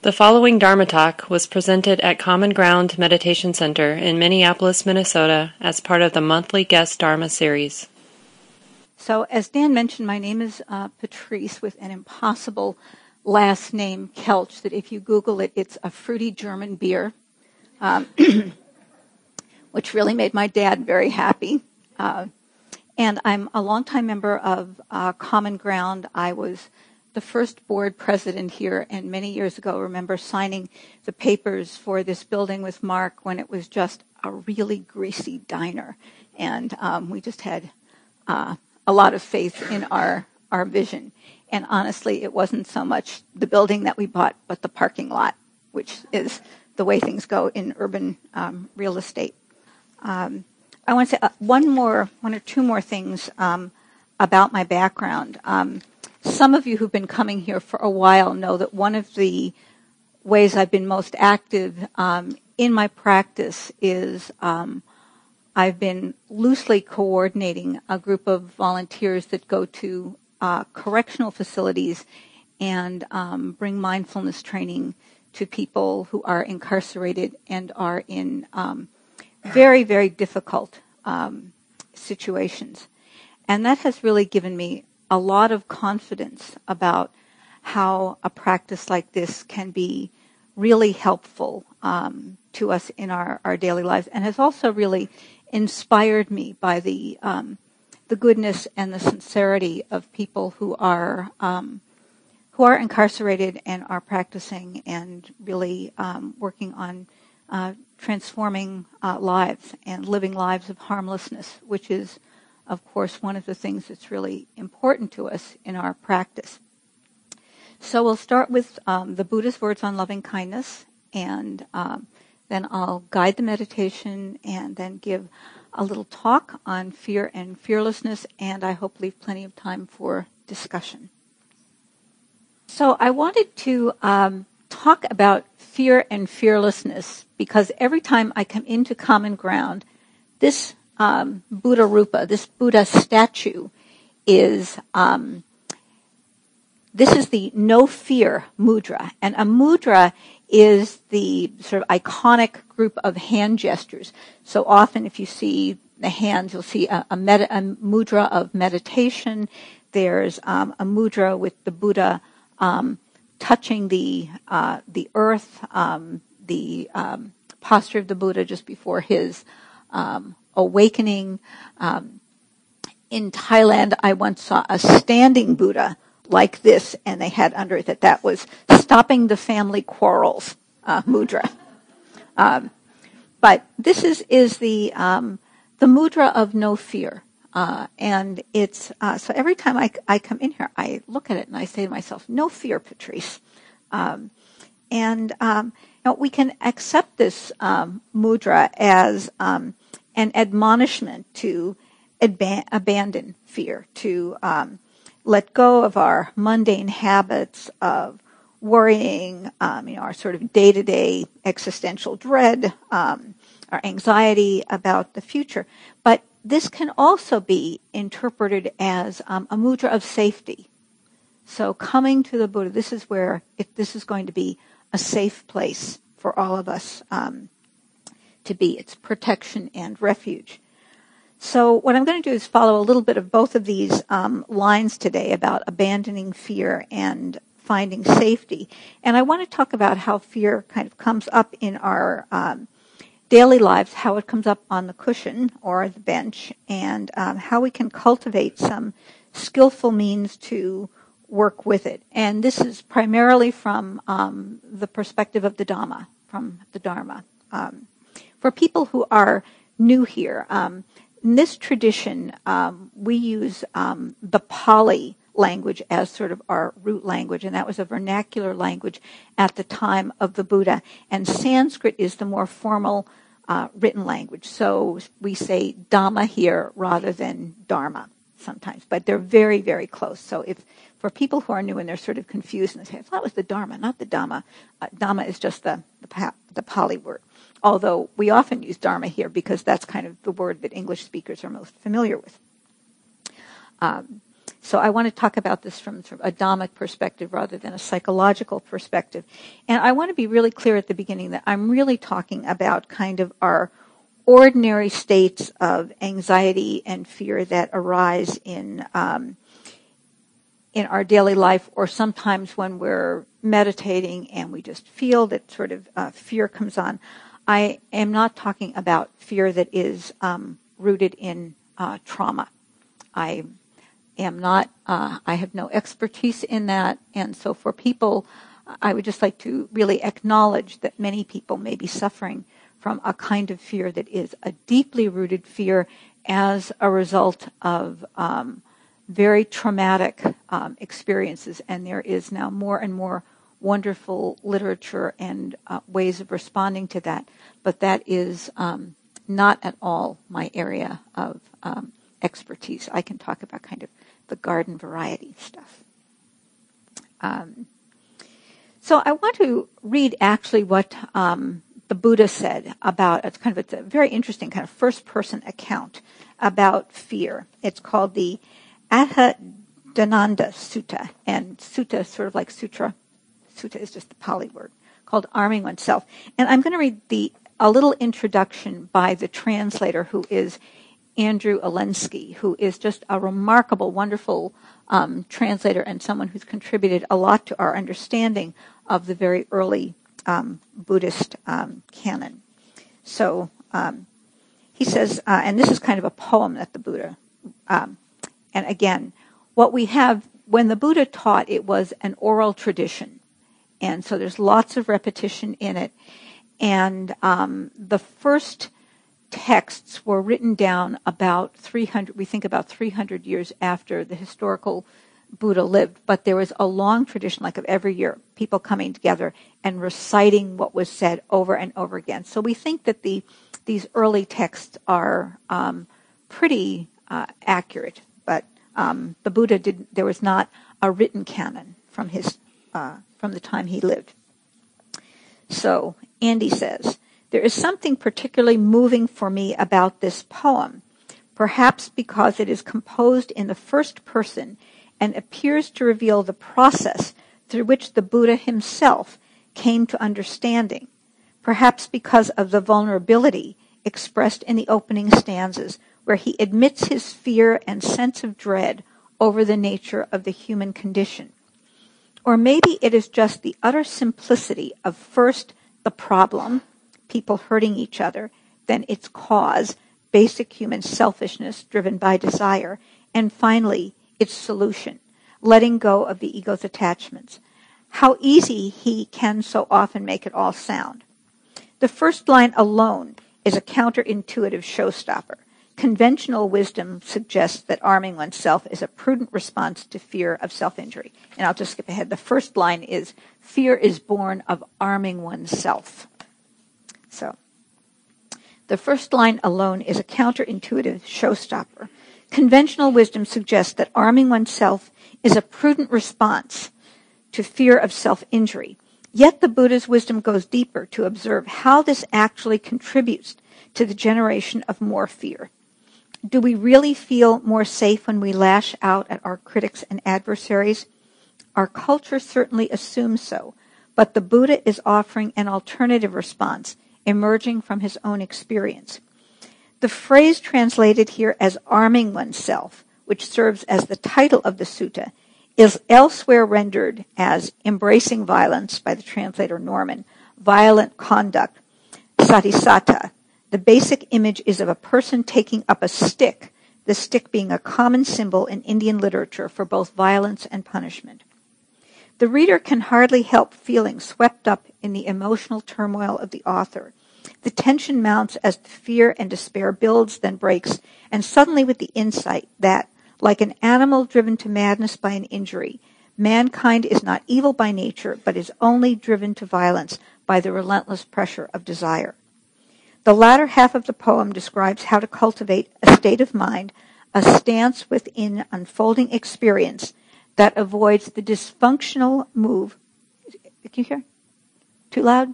The following Dharma talk was presented at Common Ground Meditation Center in Minneapolis, Minnesota, as part of the monthly Guest Dharma series. So, as Dan mentioned, my name is Patrice with an impossible last name, Kelch, that if you Google it, it's a fruity German beer, which really made my dad very happy. And I'm a longtime member of Common Ground. I was the first board president here, and many years ago, remember signing the papers for this building with Mark when it was just a really greasy diner. And we just had a lot of faith in our vision. And honestly, it wasn't so much the building that we bought, but the parking lot, which is the way things go in urban real estate. I want to say one or two more things about my background. Some of you who've been coming here for a while know that one of the ways I've been most active in my practice is I've been loosely coordinating a group of volunteers that go to correctional facilities and bring mindfulness training to people who are incarcerated and are in very, very difficult situations. And that has really given me a lot of confidence about how a practice like this can be really helpful to us in our daily lives, and has also really inspired me by the goodness and the sincerity of people who are incarcerated and are practicing and really working on transforming lives and living lives of harmlessness, which is, of course, one of the things that's really important to us in our practice. So we'll start with the Buddha's words on loving kindness, and then I'll guide the meditation and then give a little talk on fear and fearlessness, and I hope leave plenty of time for discussion. So I wanted to talk about fear and fearlessness because every time I come into Common Ground, this Buddha Rupa, this Buddha statue, is this is the no fear mudra, and a mudra is the sort of iconic group of hand gestures. So often, if you see the hands, you'll see a mudra of meditation. There's a mudra with the Buddha touching the earth, the posture of the Buddha just before his awakening. In Thailand, I once saw a standing Buddha like this, and they had under it that was stopping the family quarrels mudra. But this is the mudra of no fear, and it's so every time I come in here, I look at it and I say to myself, "No fear, Patrice," and we can accept this mudra as an admonishment to abandon fear, to let go of our mundane habits of worrying, our sort of day-to-day existential dread, our anxiety about the future. But this can also be interpreted as a mudra of safety. So coming to the Buddha, this is where this is going to be a safe place for all of us to be. It's protection and refuge. So what I'm going to do is follow a little bit of both of these lines today about abandoning fear and finding safety. And I want to talk about how fear kind of comes up in our daily lives, how it comes up on the cushion or the bench, and how we can cultivate some skillful means to work with it. And this is primarily from the perspective of the Dhamma, from the Dharma. For people who are new here, in this tradition, we use the Pali language as sort of our root language, and that was a vernacular language at the time of the Buddha. And Sanskrit is the more formal written language. So we say Dhamma here rather than Dharma sometimes, but they're very, very close. So if for people who are new and they're sort of confused and they say, I thought it was the Dharma, not the Dhamma. Dhamma is just the Pali word. Although we often use Dharma here because that's kind of the word that English speakers are most familiar with. So I want to talk about this from sort of a Dhammic perspective rather than a psychological perspective. And I want to be really clear at the beginning that I'm really talking about kind of our ordinary states of anxiety and fear that arise in our daily life, or sometimes when we're meditating and we just feel that sort of fear comes on. I am not talking about fear that is rooted in trauma. I have no expertise in that, and so for people, I would just like to really acknowledge that many people may be suffering from a kind of fear that is a deeply rooted fear as a result of very traumatic experiences, and there is now more and more wonderful literature and ways of responding to that, but that is not at all my area of expertise. I can talk about kind of the garden variety stuff. So I want to read actually what the Buddha said about, it's a very interesting kind of first-person account about fear. It's called the Atthadhananda Sutta, and sutta sort of like sutra. Sutta is just the Pali word, called Arming Oneself. And I'm going to read a little introduction by the translator, who is Andrew Alensky, who is just a remarkable, wonderful translator and someone who's contributed a lot to our understanding of the very early Buddhist canon. So he says, and this is kind of a poem that the Buddha, and again, what we have, when the Buddha taught, it was an oral tradition. And so there's lots of repetition in it. And the first texts were written down about 300 years after the historical Buddha lived. But there was a long tradition, like of every year, people coming together and reciting what was said over and over again. So we think that these early texts are pretty accurate. But the Buddha there was not a written canon from the time he lived. So Andy says, there is something particularly moving for me about this poem, perhaps because it is composed in the first person and appears to reveal the process through which the Buddha himself came to understanding, perhaps because of the vulnerability expressed in the opening stanzas, where he admits his fear and sense of dread over the nature of the human condition. Or maybe it is just the utter simplicity of first the problem, people hurting each other, then its cause, basic human selfishness driven by desire, and finally its solution, letting go of the ego's attachments. How easy he can so often make it all sound. The first line alone is a counterintuitive showstopper. Conventional wisdom suggests that arming oneself is a prudent response to fear of self-injury. And I'll just skip ahead. The first line is, fear is born of arming oneself. So, the first line alone is a counterintuitive showstopper. Conventional wisdom suggests that arming oneself is a prudent response to fear of self-injury. Yet the Buddha's wisdom goes deeper to observe how this actually contributes to the generation of more fear. Do we really feel more safe when we lash out at our critics and adversaries? Our culture certainly assumes so, but the Buddha is offering an alternative response emerging from his own experience. The phrase translated here as arming oneself, which serves as the title of the sutta, is elsewhere rendered as embracing violence by the translator Norman, violent conduct, satisata. The basic image is of a person taking up a stick, the stick being a common symbol in Indian literature for both violence and punishment. The reader can hardly help feeling swept up in the emotional turmoil of the author. The tension mounts as the fear and despair builds, then breaks, and suddenly with the insight that, like an animal driven to madness by an injury, mankind is not evil by nature, but is only driven to violence by the relentless pressure of desire. The latter half of the poem describes how to cultivate a state of mind, a stance within unfolding experience that avoids the dysfunctional move. Can you hear? Too loud?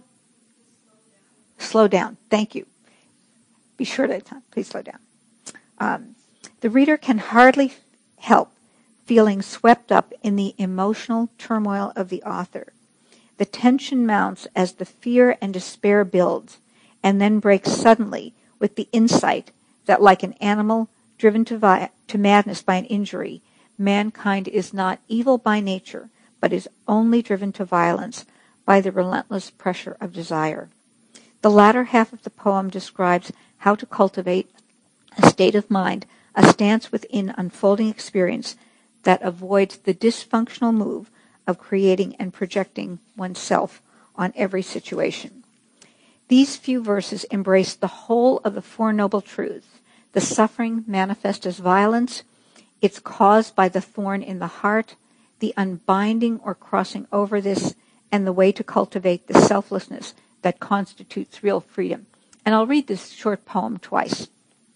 Slow down. Thank you. Be sure that time. Please slow down. The reader can hardly help feeling swept up in the emotional turmoil of the author. The tension mounts as the fear and despair builds, and then breaks suddenly with the insight that, like an animal driven to madness by an injury, mankind is not evil by nature, but is only driven to violence by the relentless pressure of desire. The latter half of the poem describes how to cultivate a state of mind, a stance within unfolding experience that avoids the dysfunctional move of creating and projecting oneself on every situation. These few verses embrace the whole of the Four Noble Truths. The suffering manifest as violence, it's caused by the thorn in the heart, the unbinding or crossing over this, and the way to cultivate the selflessness that constitutes real freedom. And I'll read this short poem twice.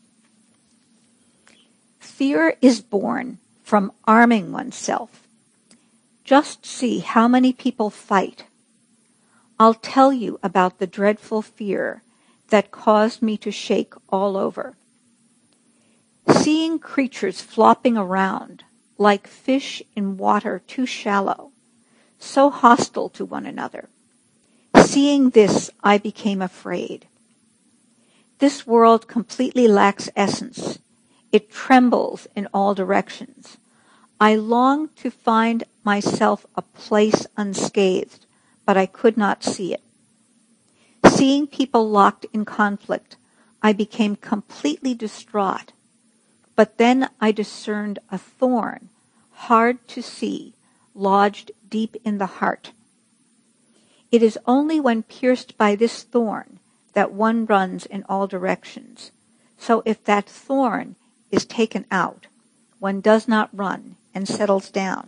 Fear is born from arming oneself. Just see how many people fight. I'll tell you about the dreadful fear that caused me to shake all over. Seeing creatures flopping around like fish in water too shallow, so hostile to one another. Seeing this, I became afraid. This world completely lacks essence. It trembles in all directions. I longed to find myself a place unscathed, but I could not see it. Seeing people locked in conflict, I became completely distraught. But then I discerned a thorn, hard to see, lodged deep in the heart. It is only when pierced by this thorn that one runs in all directions. So if that thorn is taken out, one does not run and settles down.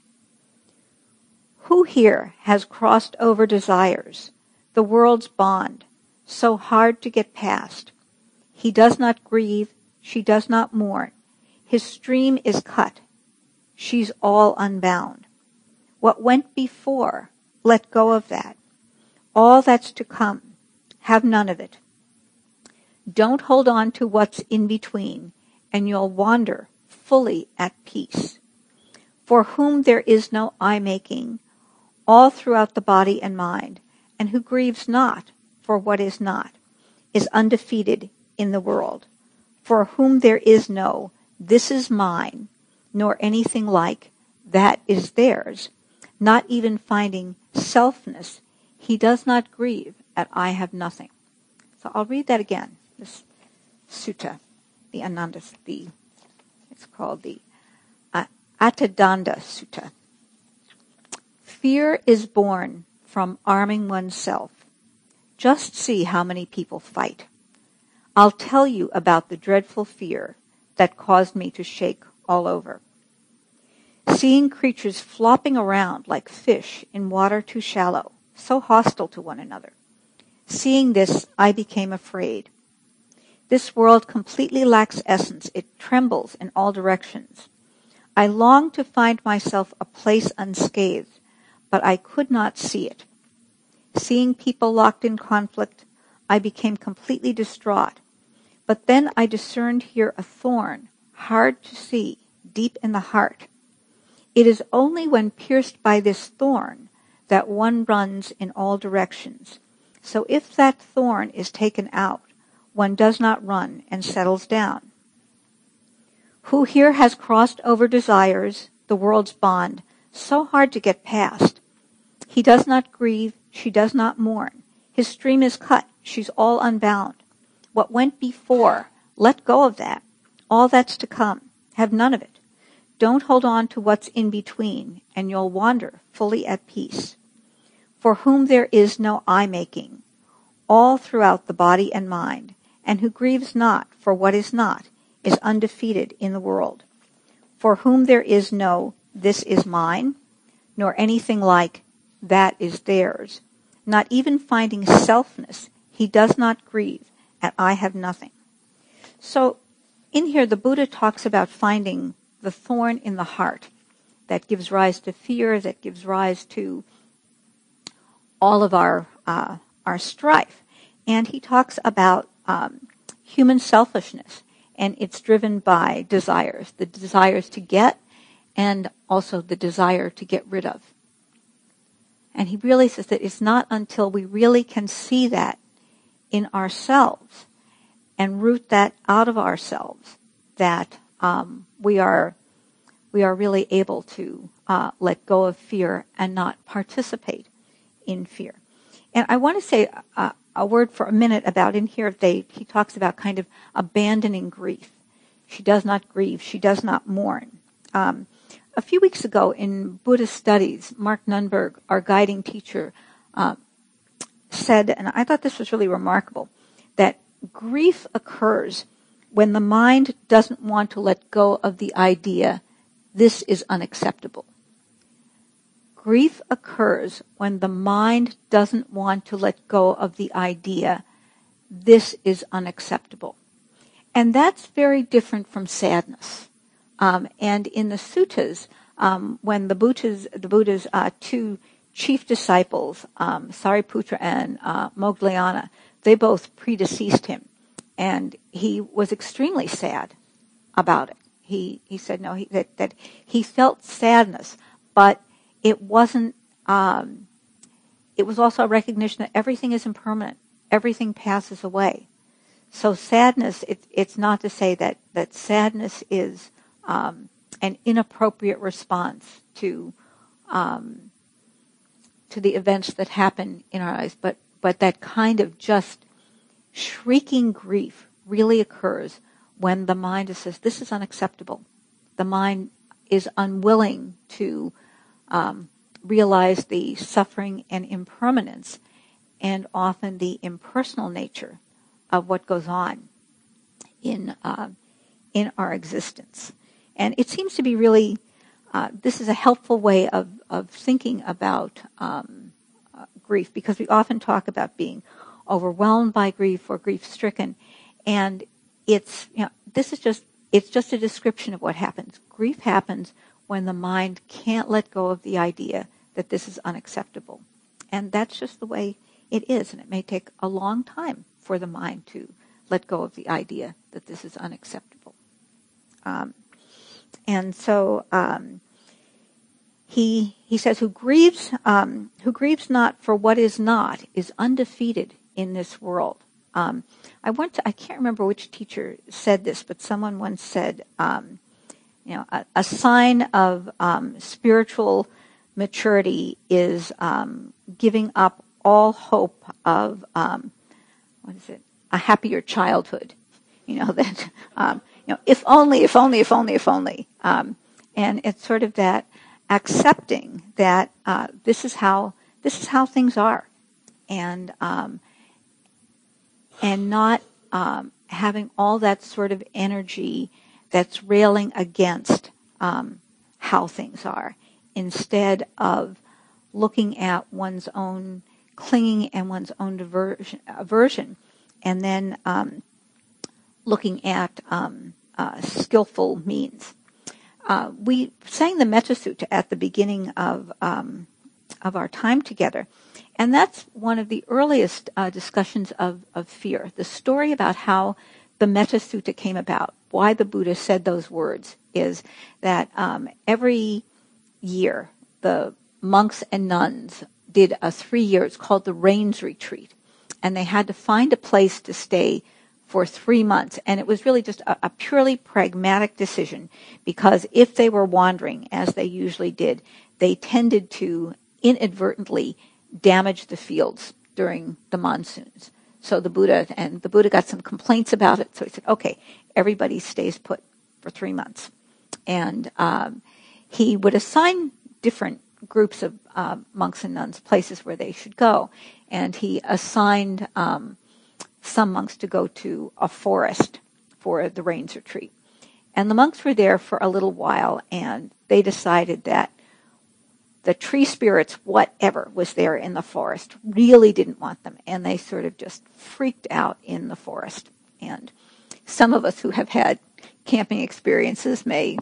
Who here has crossed over desires, the world's bond, so hard to get past? He does not grieve, she does not mourn. His stream is cut, she's all unbound. What went before, let go of that. All that's to come, have none of it. Don't hold on to what's in between, and you'll wander fully at peace. For whom there is no eye-making, all throughout the body and mind, and who grieves not for what is not, is undefeated in the world. For whom there is no, this is mine, nor anything like, that is theirs, not even finding selfness, he does not grieve at I have nothing. So I'll read that again, this sutta, the Ananda, it's called the Atadanda Sutta. Fear is born from arming oneself. Just see how many people fight. I'll tell you about the dreadful fear that caused me to shake all over. Seeing creatures flopping around like fish in water too shallow, so hostile to one another. Seeing this, I became afraid. This world completely lacks essence. It trembles in all directions. I longed to find myself a place unscathed, but I could not see it. Seeing people locked in conflict, I became completely distraught. But then I discerned here a thorn, hard to see, deep in the heart. It is only when pierced by this thorn that one runs in all directions. So if that thorn is taken out, one does not run and settles down. Who here has crossed over desires, the world's bond, so hard to get past? He does not grieve, she does not mourn. His stream is cut, she's all unbound. What went before, let go of that. All that's to come, have none of it. Don't hold on to what's in between, and you'll wander fully at peace. For whom there is no eye-making, all throughout the body and mind, and who grieves not for what is not, is undefeated in the world. For whom there is no, this is mine, nor anything like, that is theirs, not even finding selfness, he does not grieve at I have nothing. So in here, the Buddha talks about finding the thorn in the heart that gives rise to fear, that gives rise to all of our strife. And he talks about human selfishness, and it's driven by desires, the desires to get and also the desire to get rid of. And he really says that it's not until we really can see that in ourselves and root that out of ourselves that we are really able to let go of fear and not participate in fear. And I want to say a word for a minute about in here. He talks about kind of abandoning grief. She does not grieve. She does not mourn. A few weeks ago in Buddhist studies, Mark Nunberg, our guiding teacher, said, and I thought this was really remarkable, that grief occurs when the mind doesn't want to let go of the idea, this is unacceptable. Grief occurs when the mind doesn't want to let go of the idea, this is unacceptable. And that's very different from sadness. And in the suttas, when the Buddha's two chief disciples, Sariputra and Moggallana, they both predeceased him. And he was extremely sad about it. He said that he felt sadness, but it wasn't. It was also a recognition that everything is impermanent, everything passes away. So sadness, it's not to say that sadness is an inappropriate response to the events that happen in our lives, but that kind of just shrieking grief really occurs when the mind says, this is unacceptable. The mind is unwilling to realize the suffering and impermanence and often the impersonal nature of what goes on in our existence. And it seems to be really, this is a helpful way of thinking about grief, because we often talk about being overwhelmed by grief or grief-stricken, and it's just a description of what happens. Grief happens when the mind can't let go of the idea that this is unacceptable, and that's just the way it is. And it may take a long time for the mind to let go of the idea that this is unacceptable. And so he says, who grieves not for what is not is undefeated in this world. I can't remember which teacher said this, but someone once said, a sign of spiritual maturity is giving up all hope of a happier childhood. If only. And it's sort of that accepting that this is how things are, and not having all that sort of energy that's railing against how things are, instead of looking at one's own clinging and one's own aversion, and then looking at skillful means. We sang the Metta Sutta at the beginning of our time together, and that's one of the earliest discussions of fear. The story about how the Metta Sutta came about, why the Buddha said those words, is that every year the monks and nuns did a 3 year, it's called the Rains Retreat, and they had to find a place to stay for 3 months. And it was really just a purely pragmatic decision, because if they were wandering, as they usually did, they tended to inadvertently damage the fields during the monsoons. So the Buddha got some complaints about it, so he said, okay, everybody stays put for 3 months. And he would assign different groups of monks and nuns places where they should go. And he assigned some monks to go to a forest for the Rains Retreat. And the monks were there for a little while, and they decided that the tree spirits, whatever was there in the forest, really didn't want them, and they sort of just freaked out in the forest. And some of us who have had camping experiences may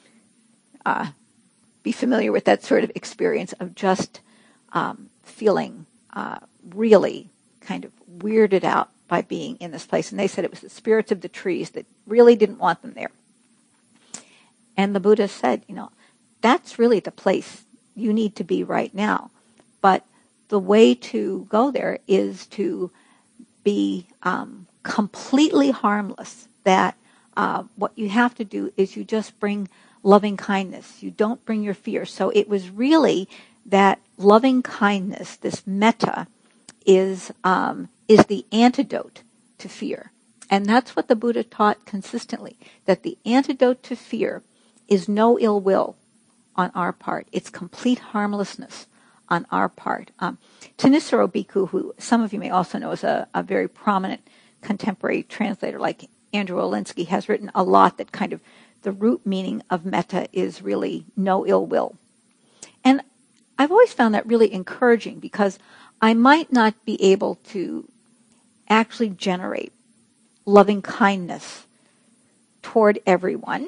be familiar with that sort of experience of just feeling really kind of weirded out by being in this place. And they said it was the spirits of the trees that really didn't want them there. And the Buddha said, that's really the place you need to be right now. But the way to go there is to be completely harmless. That what you have to do is you just bring loving kindness. You don't bring your fear. So it was really that loving kindness, this metta, is the antidote to fear. And that's what the Buddha taught consistently, that the antidote to fear is no ill will on our part. It's complete harmlessness on our part. Thanissaro Bhikkhu, who some of you may also know is a very prominent contemporary translator like Andrew Olinsky, has written a lot that kind of the root meaning of metta is really no ill will. And I've always found that really encouraging, because I might not be able to actually generate loving kindness toward everyone,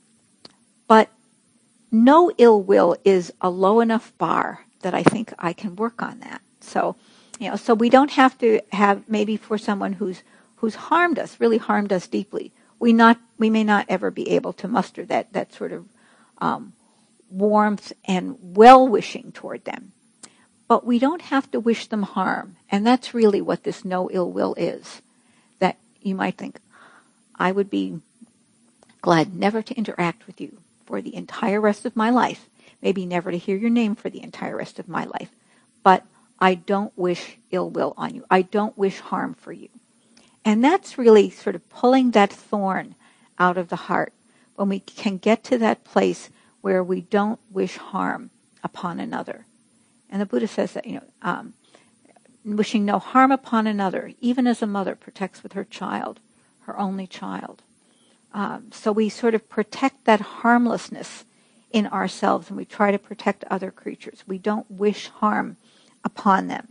but no ill will is a low enough bar that I think I can work on that. So, so we don't have to have, maybe for someone who's harmed us, really harmed us deeply, we may not ever be able to muster that sort of warmth and well-wishing toward them. But we don't have to wish them harm. And that's really what this no ill will is. That you might think, I would be glad never to interact with you for the entire rest of my life, maybe never to hear your name for the entire rest of my life, but I don't wish ill will on you. I don't wish harm for you. And that's really sort of pulling that thorn out of the heart, when we can get to that place where we don't wish harm upon another. And the Buddha says that, wishing no harm upon another, even as a mother protects with her child, her only child. So we sort of protect that harmlessness in ourselves, and we try to protect other creatures. We don't wish harm upon them.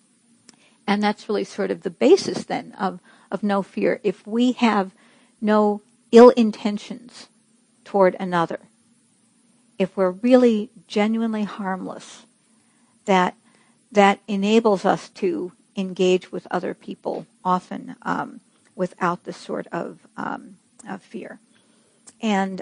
And that's really sort of the basis then of no fear. If we have no ill intentions toward another, if we're really genuinely harmless, that enables us to engage with other people, often without this sort of fear. And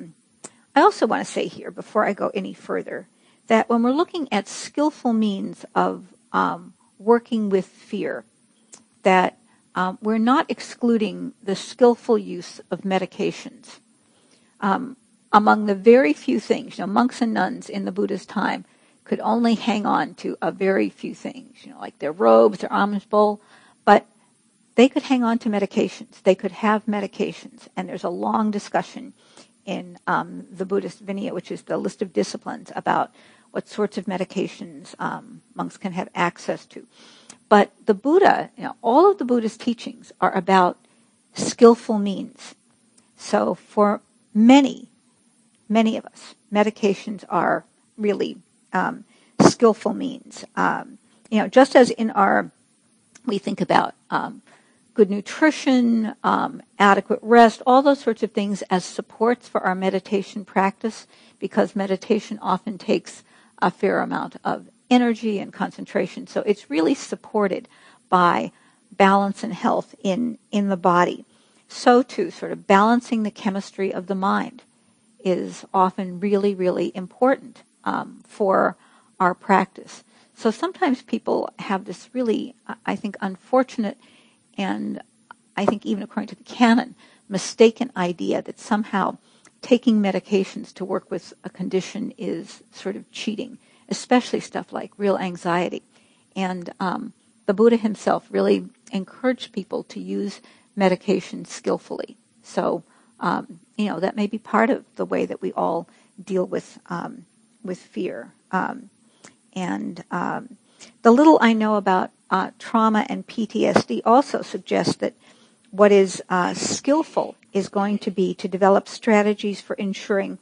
I also want to say here, before I go any further, that when we're looking at skillful means of working with fear, that we're not excluding the skillful use of medications. Among the very few things, monks and nuns in the Buddha's time could only hang on to a very few things, like their robes, their alms bowl, but they could hang on to medications. They could have medications, and there's a long discussion in the Buddhist Vinaya, which is the list of disciplines, about what sorts of medications monks can have access to. But the Buddha, all of the Buddhist teachings are about skillful means. So for many of us, medications are really skillful means. Just as in we think about good nutrition, adequate rest, all those sorts of things as supports for our meditation practice, because meditation often takes a fair amount of energy and concentration. So it's really supported by balance and health in the body. So too, sort of balancing the chemistry of the mind is often really, really important for our practice. So sometimes people have this really, I think, unfortunate, and I think even according to the canon, mistaken idea that somehow taking medications to work with a condition is sort of cheating, especially stuff like real anxiety. And the Buddha himself really encouraged people to use medication skillfully. So, that may be part of the way that we all deal with fear. And the little I know about trauma and PTSD also suggests that what is skillful is going to be to develop strategies for ensuring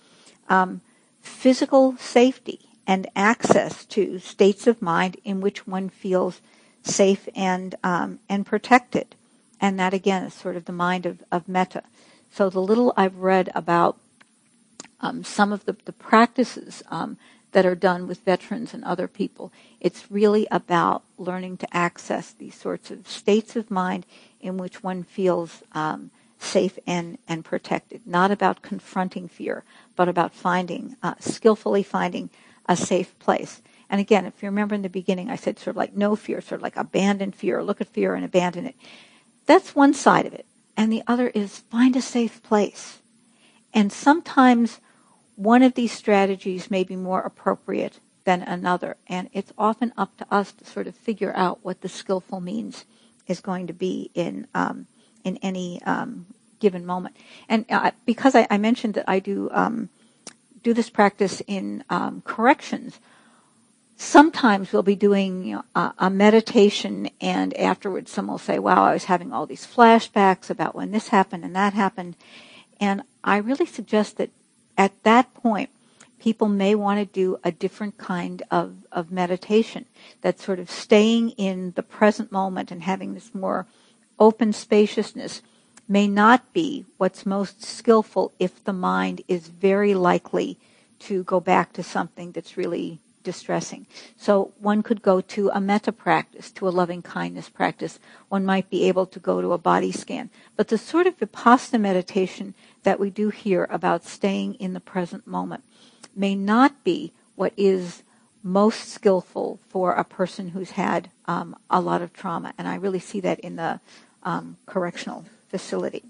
physical safety and access to states of mind in which one feels safe and protected. And that, again, is sort of the mind of metta. So the little I've read about some of the practices that are done with veterans and other people, it's really about learning to access these sorts of states of mind in which one feels safe and protected. Not about confronting fear, but about skillfully finding a safe place. And again, if you remember in the beginning, I said sort of like no fear, sort of like abandon fear, look at fear and abandon it. That's one side of it. And the other is find a safe place. And sometimes one of these strategies may be more appropriate than another. And it's often up to us to sort of figure out what the skillful means is going to be in any given moment. And because I mentioned that I do this practice in corrections, sometimes we'll be doing a meditation, and afterwards someone will say, wow, I was having all these flashbacks about when this happened and that happened. And I really suggest that at that point, people may want to do a different kind of meditation, that's sort of staying in the present moment and having this more open spaciousness may not be what's most skillful if the mind is very likely to go back to something that's really distressing. So one could go to a metta practice, to a loving kindness practice. One might be able to go to a body scan. But the sort of Vipassana meditation that we do here about staying in the present moment may not be what is most skillful for a person who's had a lot of trauma. And I really see that in the correctional facility.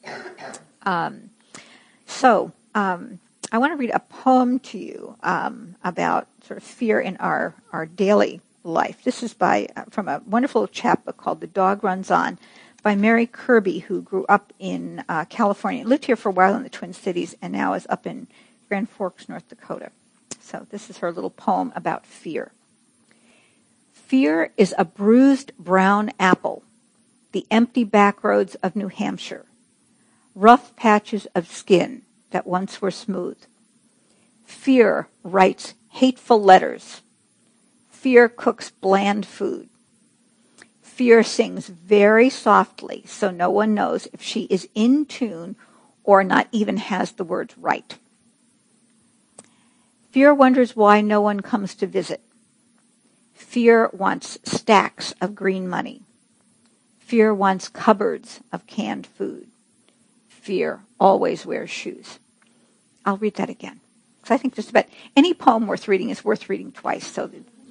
I want to read a poem to you about sort of fear in our daily life. This is from a wonderful chapbook called The Dog Runs On by Mary Kirby, who grew up in California, lived here for a while in the Twin Cities, and now is up in Grand Forks, North Dakota. So this is her little poem about fear. Fear is a bruised brown apple, the empty backroads of New Hampshire, rough patches of skin that once were smooth. Fear writes hateful letters. Fear cooks bland food. Fear sings very softly so no one knows if she is in tune or not even has the words right. Fear wonders why no one comes to visit. Fear wants stacks of green money. Fear wants cupboards of canned food. Fear always wears shoes. I'll read that again. Because I think just about any poem worth reading is worth reading twice. So,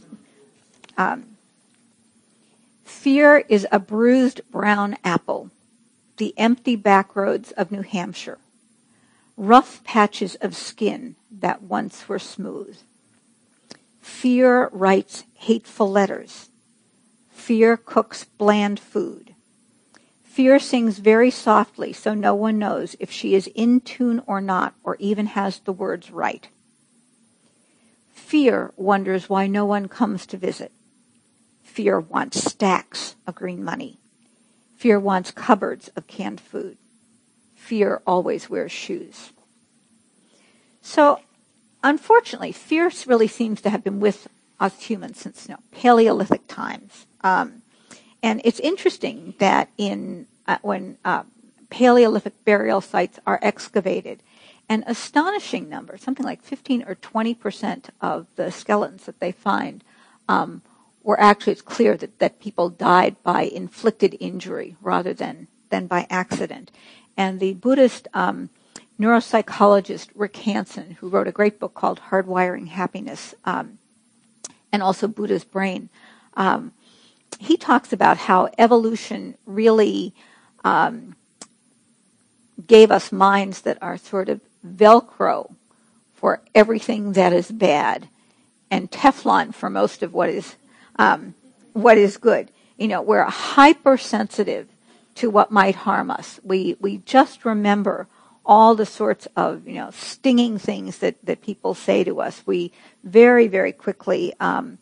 fear is a bruised brown apple, the empty backroads of New Hampshire, rough patches of skin that once were smooth. Fear writes hateful letters. Fear cooks bland food. Fear sings very softly so no one knows if she is in tune or not, or even has the words right. Fear wonders why no one comes to visit. Fear wants stacks of green money. Fear wants cupboards of canned food. Fear always wears shoes. So, unfortunately, fear really seems to have been with us humans since Paleolithic times. And it's interesting that when Paleolithic burial sites are excavated, an astonishing number, something like 15 or 20% of the skeletons that they find were actually, it's clear that people died by inflicted injury rather than by accident. And the Buddhist neuropsychologist Rick Hanson, who wrote a great book called Hardwiring Happiness, and also Buddha's Brain, he talks about how evolution really gave us minds that are sort of Velcro for everything that is bad and Teflon for most of what is good. We're hypersensitive to what might harm us. We just remember all the sorts of stinging things that people say to us. We very, very quickly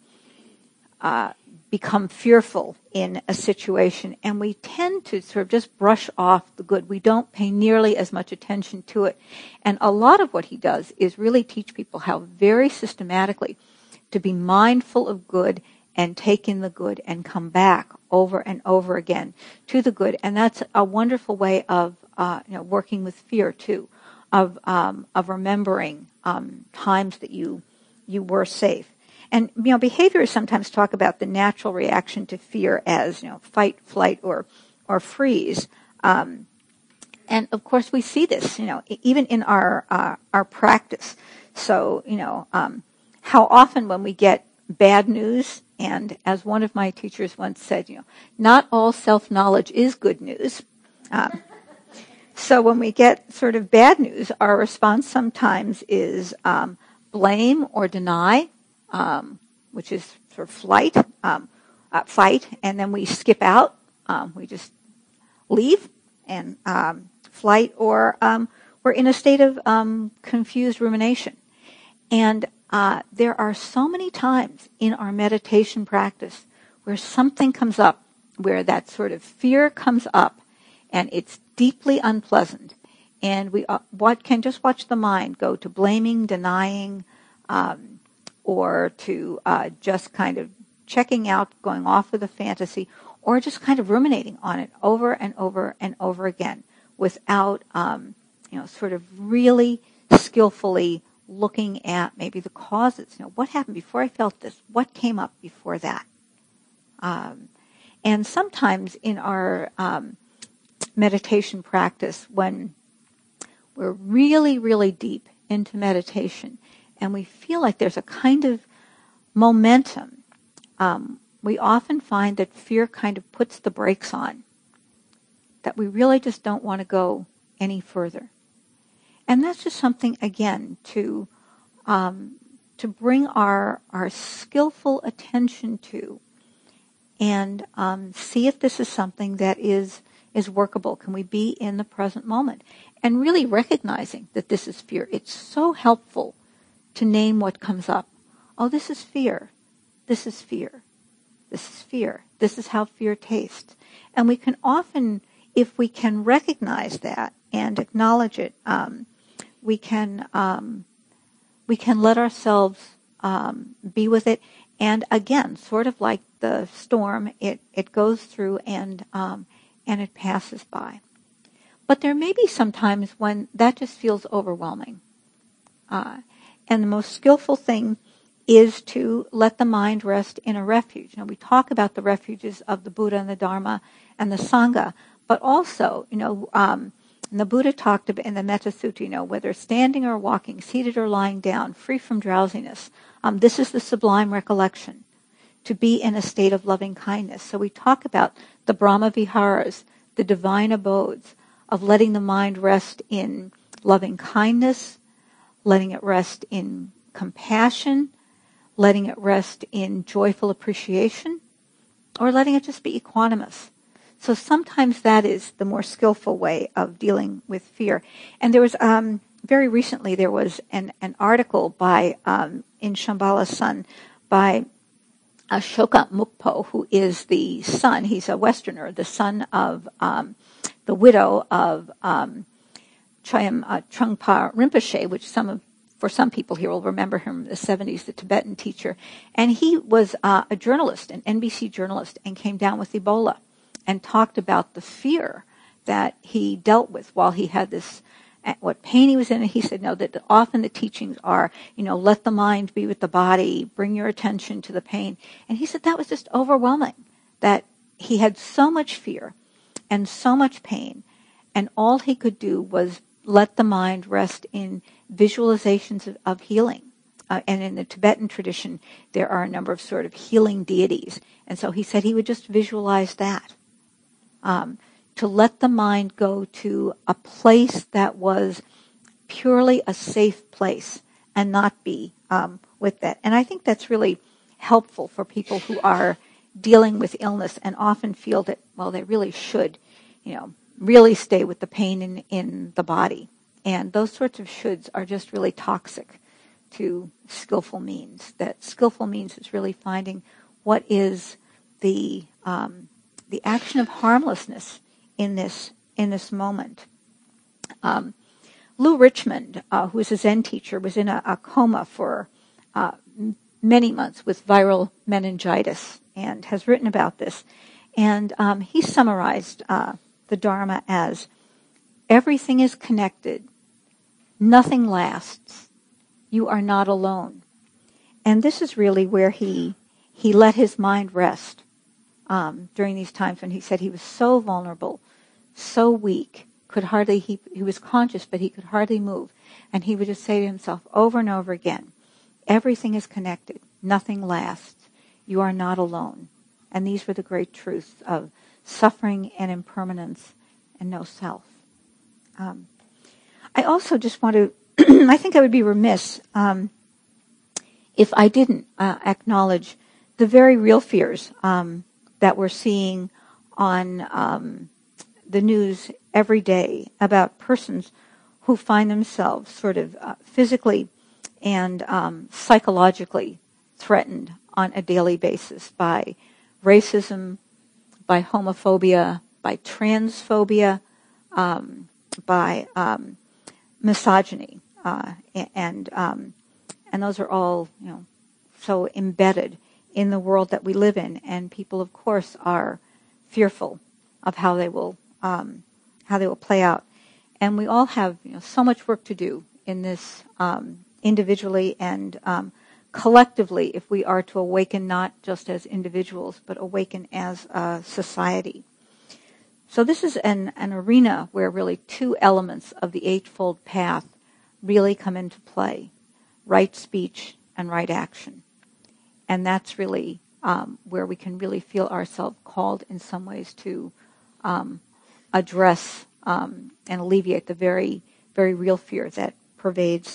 become fearful in a situation, and we tend to sort of just brush off the good. We don't pay nearly as much attention to it. And a lot of what he does is really teach people how very systematically to be mindful of good and take in the good and come back over and over again to the good. And that's a wonderful way of working with fear too, of remembering times that you were safe. And behaviorists sometimes talk about the natural reaction to fear as fight, flight, or freeze. And And of course, we see this, even in our practice. So, how often when we get bad news, and as one of my teachers once said, not all self-knowledge is good news. So when we get sort of bad news, our response sometimes is blame or deny, which is sort of fight, and then we skip out. We just leave and flight, or we're in a state of confused rumination. And there are so many times in our meditation practice where something comes up, where that sort of fear comes up, and it's deeply unpleasant. And we can just watch the mind go to blaming, denying, or to just kind of checking out, going off with a fantasy, or just kind of ruminating on it over and over and over again without, sort of really skillfully looking at maybe the causes. What happened before I felt this? What came up before that? And sometimes in our meditation practice, when we're really, really deep into meditation and we feel like there's a kind of momentum, we often find that fear kind of puts the brakes on, that we really just don't want to go any further. And that's just something, again, to bring our skillful attention to, and see if this is something that is workable. Can we be in the present moment? And really recognizing that this is fear. It's so helpful to name what comes up. Oh, this is fear. This is fear. This is fear. This is how fear tastes. And we can often, if we can recognize that and acknowledge it, we can let ourselves be with it. And again, sort of like the storm, it goes through and it passes by. But there may be some times when that just feels overwhelming. And the most skillful thing is to let the mind rest in a refuge. We talk about the refuges of the Buddha and the Dharma and the Sangha, but also, the Buddha talked about in the Metta Sutta, whether standing or walking, seated or lying down, free from drowsiness. This is the sublime recollection, to be in a state of loving kindness. So we talk about the Brahma Viharas, the divine abodes, of letting the mind rest in loving kindness, letting it rest in compassion, letting it rest in joyful appreciation, or letting it just be equanimous. So sometimes that is the more skillful way of dealing with fear. And there was, very recently, there was an article by, in Shambhala Sun, by Ashoka Mukpo, who is the son, he's a Westerner, the son of the widow of Chögyam Trungpa Rinpoche, which for some people here will remember him in the 70s, the Tibetan teacher. And he was a journalist, an NBC journalist, and came down with Ebola and talked about the fear that he dealt with while he had this, what pain he was in. And he said, no, that often the teachings are, let the mind be with the body, bring your attention to the pain. And he said that was just overwhelming, that he had so much fear and so much pain, and all he could do was let the mind rest in visualizations of healing. And in the Tibetan tradition, there are a number of sort of healing deities. And so he said he would just visualize that. To let the mind go to a place that was purely a safe place and not be with that. And I think that's really helpful for people who are dealing with illness and often feel that, well, they really should, really stay with the pain in the body. And those sorts of shoulds are just really toxic to skillful means. That skillful means is really finding what is the action of harmlessness in this moment. Lou Richmond, who is a Zen teacher, was in a coma for many months with viral meningitis and has written about this. And he summarized the Dharma as, everything is connected, nothing lasts, you are not alone. And this is really where he let his mind rest during these times when he said he was so vulnerable, so weak, he was conscious, but he could hardly move. And he would just say to himself over and over again, everything is connected. Nothing lasts. You are not alone. And these were the great truths of suffering and impermanence and no self. I also just want to, I think I would be remiss if I didn't acknowledge the very real fears that we're seeing on the news every day about persons who find themselves sort of physically and psychologically threatened on a daily basis by racism, by homophobia, by transphobia, by misogyny, and those are all, so embedded in the world that we live in, and people, of course, are fearful of how they will play out, and we all have so much work to do in this individually and collectively if we are to awaken not just as individuals but awaken as a society. So this is an arena where really two elements of the Eightfold Path really come into play: right speech and right action. And that's really where we can really feel ourselves called in some ways to address and alleviate the very, very real fear that pervades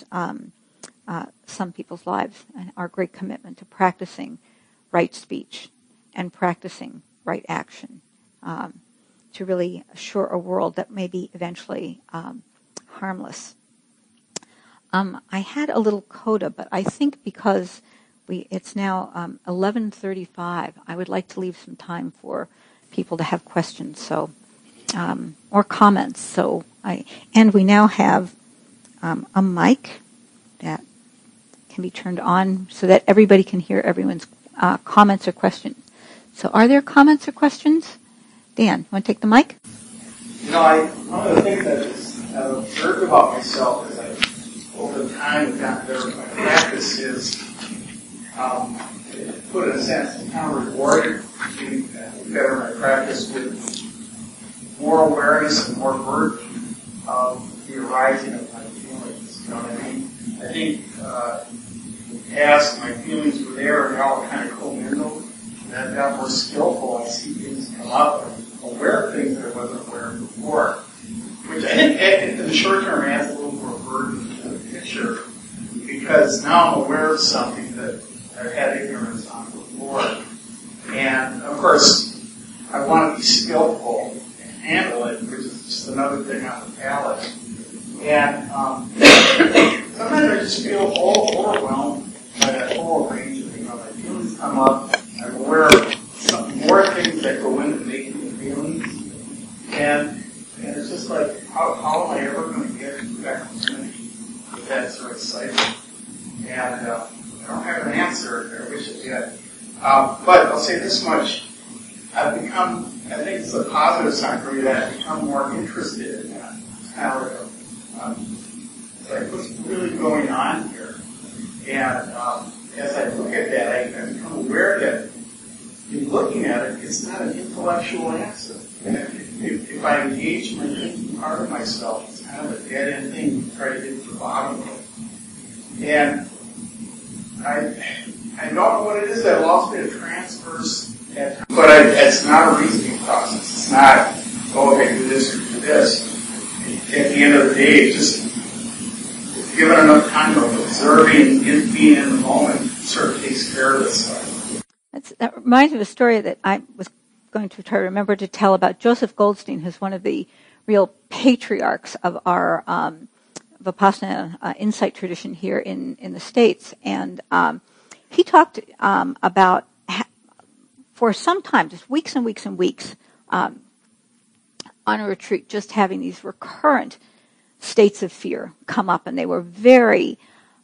some people's lives, and our great commitment to practicing right speech and practicing right action to really assure a world that may be eventually harmless. I had a little coda, but I think because it's now 11:35, I would like to leave some time for people to have questions, so or comments. And we now have a mic that can be turned on so that everybody can hear everyone's comments or questions. So, are there comments or questions? Dan, you want to take the mic? One of the things I've observed about myself as I, over time, have gotten better at my practice is, put in a sense, it's kind of rewarding to be better at my practice with more awareness and more burden of the arising of my feelings. You know what I mean? I think in the past, my feelings were there and they all kind of commingled. And I've got more skillful. I see things come up. I'm aware of things that I wasn't aware of before. Which I think in the short term adds a little more burden to the picture. Because now I'm aware of something that I've had ignorance on before. And of course, I want to be skillful and handle it, which is just another thing on the palette. And sometimes I just feel overwhelmed by that whole range of things. My feelings come up. I'm aware of some more things that go into making the feelings. And it's just like, how am I ever going to get into equanimity with that sort of cycle? And I don't have an answer. I wish I did. But I'll say this much. I've become, I think it's a positive sign for me that I've become more interested in that. It's kind of like what's really going on here? And as I look at that, I become aware that in looking at it, it's not an intellectual answer. If I engage my thinking part of myself, it's kind of a dead-end thing to try to get to the bottom of it. And I don't know what it is. I've lost a bit of transverse, but it's not a reasoning process. It's not, okay, do this or do this. At the end of the day, just given enough time of observing, being in the moment, sort of takes care of itself. That reminds me of a story that I was going to try to remember to tell about Joseph Goldstein, who's one of the real patriarchs of our Vipassana insight tradition here in the States. And he talked about, for some time, just weeks and weeks and weeks, on a retreat, just having these recurrent states of fear come up, and they were very,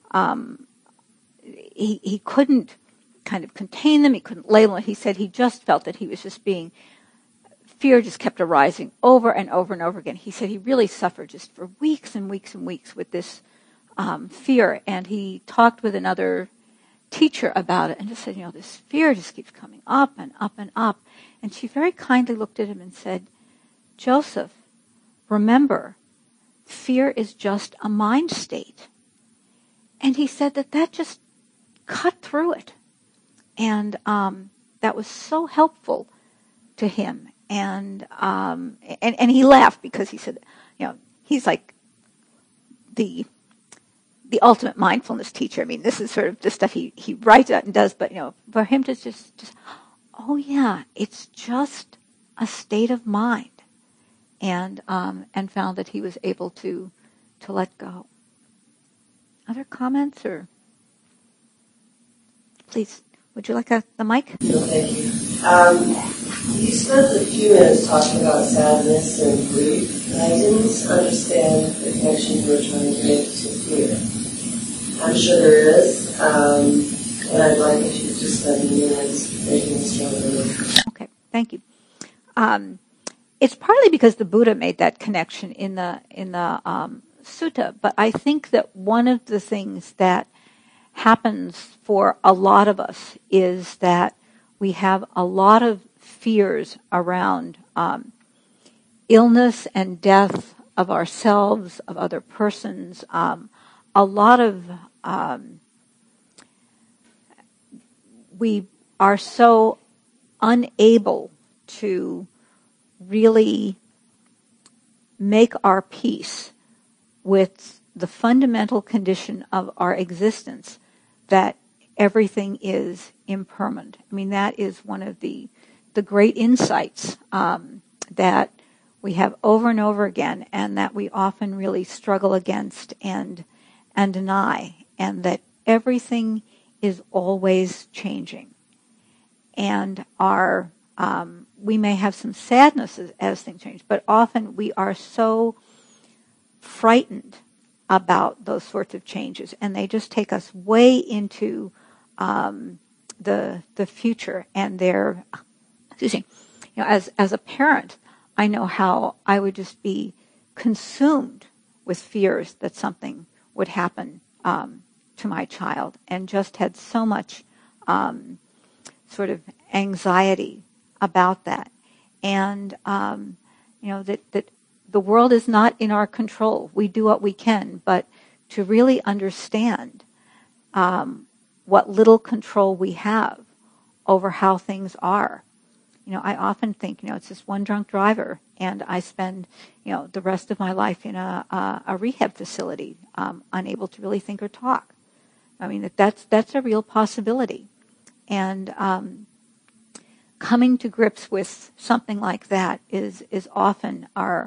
he couldn't kind of contain them, he couldn't label them. He said he just felt that he was just fear just kept arising over and over and over again. He said he really suffered just for weeks and weeks and weeks with this fear, and he talked with another teacher about it and just said, this fear just keeps coming up and up and up. And she very kindly looked at him and said, Joseph, remember, fear is just a mind state. And he said that just cut through it. And that was so helpful to him. And he laughed because he said, he's like the ultimate mindfulness teacher. I mean, this is sort of the stuff he writes out and does, but, for him to just, oh yeah, it's just a state of mind. And found that he was able to let go. Other comments, or please, would you like the mic? No, thank you. You spent a few minutes talking about sadness and grief, and I didn't understand the connection you were trying to make to fear. I'm sure there is, and I'd like if you could just spend a few minutes making this stronger. Okay, thank you. It's partly because the Buddha made that connection in the sutta, but I think that one of the things that happens for a lot of us is that we have a lot of fears around illness and death of ourselves, of other persons, a lot of we are so unable to really make our peace with the fundamental condition of our existence that everything is impermanent. I mean, that is one of the great insights that we have over and over again, and that we often really struggle against and deny, and that everything is always changing. And we may have some sadness as things change, but often we are so frightened about those sorts of changes, and they just take us way into the future. And they're, excuse me, as a parent, I know how I would just be consumed with fears that something would happen to my child, and just had so much sort of anxiety about that. And that the world is not in our control. We do what we can, but to really understand what little control we have over how things are. I often think, it's just one drunk driver, and I spend, the rest of my life in a rehab facility, unable to really think or talk. I mean, that's a real possibility. And coming to grips with something like that is often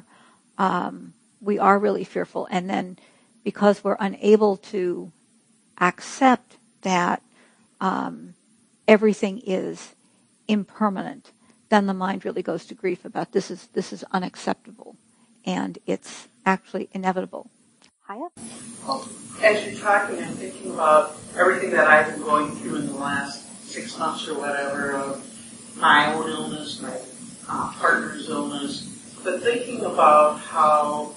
we are really fearful. And then because we're unable to accept that everything is impermanent, then the mind really goes to grief about this is unacceptable, and it's actually inevitable. Haya? Well, as you're talking, I'm thinking about everything that I've been going through in the last 6 months or whatever of my own illness, my partner's illness, but thinking about how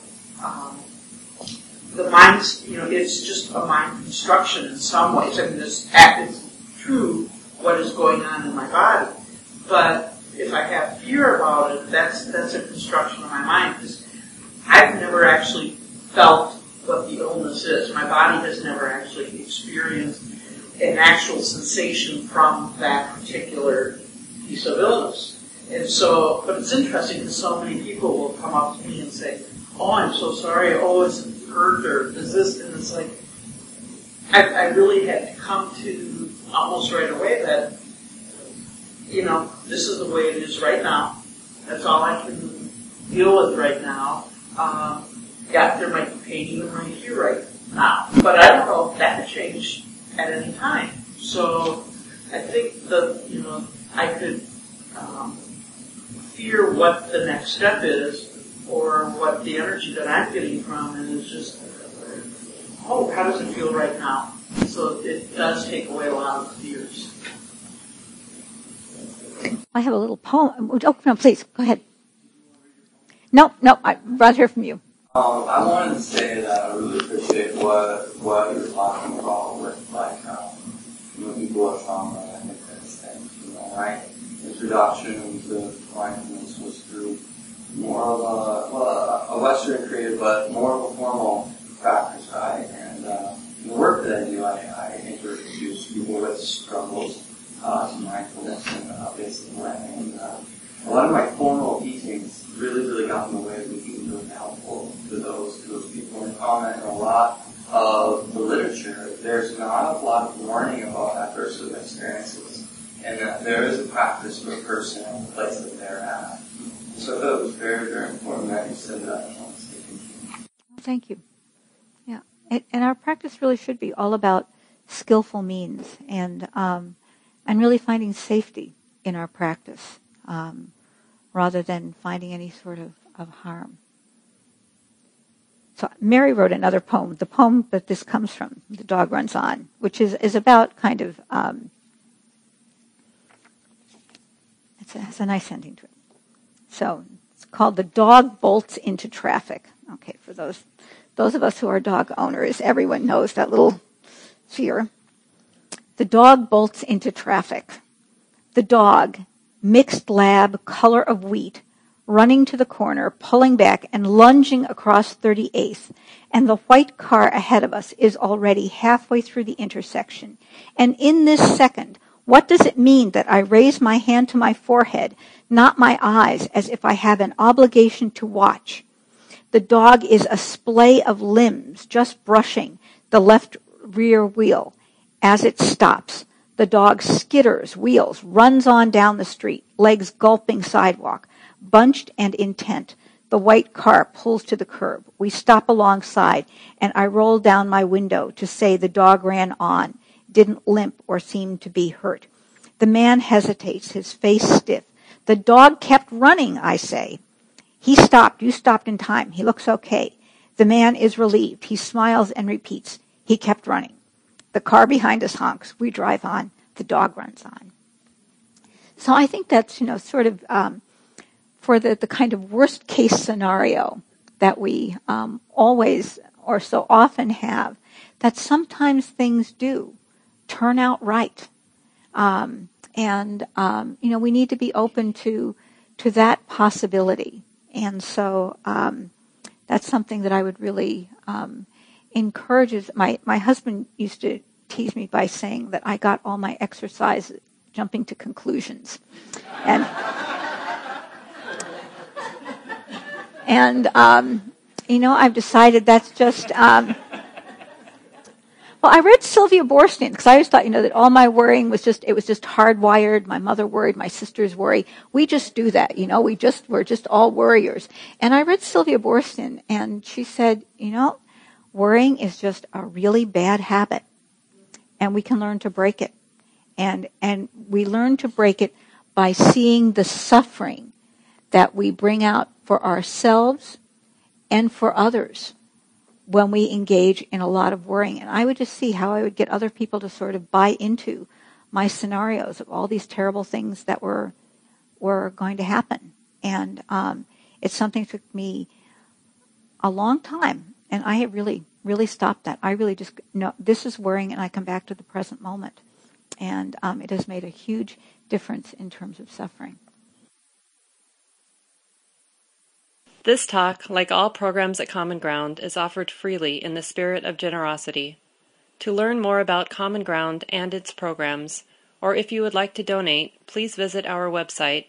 the mind's, it's just a mind construction in some ways. I mean, this act is true, what is going on in my body, but if I have fear about it, that's a construction of my mind, because I've never actually felt what the illness is. My body has never actually experienced an actual sensation from that particular piece of illness. And so, but it's interesting because so many people will come up to me and say, "Oh, I'm so sorry. Oh, it's hurt, or is this?" And it's like, I really had to come to almost right away that, this is the way it is right now. That's all I can deal with right now. Yeah, there might be pain even right here right now. But I don't know if that could change at any time. So I think that, I could fear what the next step is, or what the energy that I'm getting from it is just, how does it feel right now? So it does take away a lot of fears. I have a little poem. Oh, no, please, go ahead. No, I'd rather hear from you. I wanted to say that I really appreciate what you're talking about with, people with trauma and these things, right? Introduction to mindfulness was through more of a Western but more of a formal practice, right? And the work that I do, I introduce people with struggles to mindfulness and basic learning. And a lot of my formal teachings really got in the way of being really helpful to those people. And comment a lot of the literature, there's not a lot of warning about adverse experiences, and that there is a practice for a person and the place that they're at. So that was very important that you said that. Thank you. Yeah, and our practice really should be all about skillful means and really finding safety in our practice rather than finding any sort of harm. So Mary wrote another poem, the poem that this comes from, The Dog Runs On, which is about kind of, it has a nice ending to it. So it's called The Dog Bolts into Traffic. Okay, for those of us who are dog owners, everyone knows that little fear. The dog bolts into traffic. The dog, mixed lab, color of wheat, running to the corner, pulling back, and lunging across 38th. And the white car ahead of us is already halfway through the intersection. And in this second, what does it mean that I raise my hand to my forehead, not my eyes, as if I have an obligation to watch? The dog is a splay of limbs just brushing the left rear wheel. As it stops, the dog skitters, wheels, runs on down the street, legs gulping sidewalk. Bunched and intent, the white car pulls to the curb. We stop alongside, and I roll down my window to say the dog ran on, didn't limp or seem to be hurt. The man hesitates, his face stiff. The dog kept running, I say. He stopped. You stopped in time. He looks okay. The man is relieved. He smiles and repeats, he kept running. The car behind us honks. We drive on. The dog runs on. So I think that's, sort of for the kind of worst case scenario that we always or so often have, that sometimes things do turn out right. We need to be open to that possibility. And so that's something that I would really encourage. My husband used to tease me by saying that I got all my exercise jumping to conclusions. And I've decided that's just, well, I read Sylvia Boorstein, because I always thought, that all my worrying was just hardwired. My mother worried, my sisters worry. We just do that, we're just all worriers. And I read Sylvia Boorstein, and she said, worrying is just a really bad habit, and we can learn to break it. And we learn to break it by seeing the suffering that we bring out for ourselves and for others when we engage in a lot of worrying. And I would just see how I would get other people to sort of buy into my scenarios of all these terrible things that were going to happen. And it's something that took me a long time. And I have really, really stopped that. I really just know this is worrying, and I come back to the present moment. And it has made a huge difference in terms of suffering. This talk, like all programs at Common Ground, is offered freely in the spirit of generosity. To learn more about Common Ground and its programs, or if you would like to donate, please visit our website,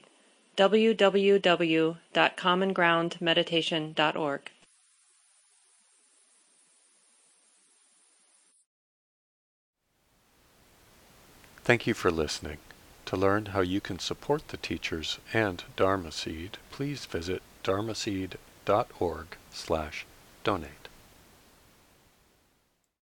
www.commongroundmeditation.org. Thank you for listening. To learn how you can support the teachers and Dharma Seed, please visit dharmaseed.org/donate.